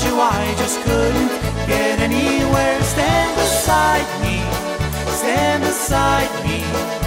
you, I just couldn't get anywhere. Stand beside me, stand beside me.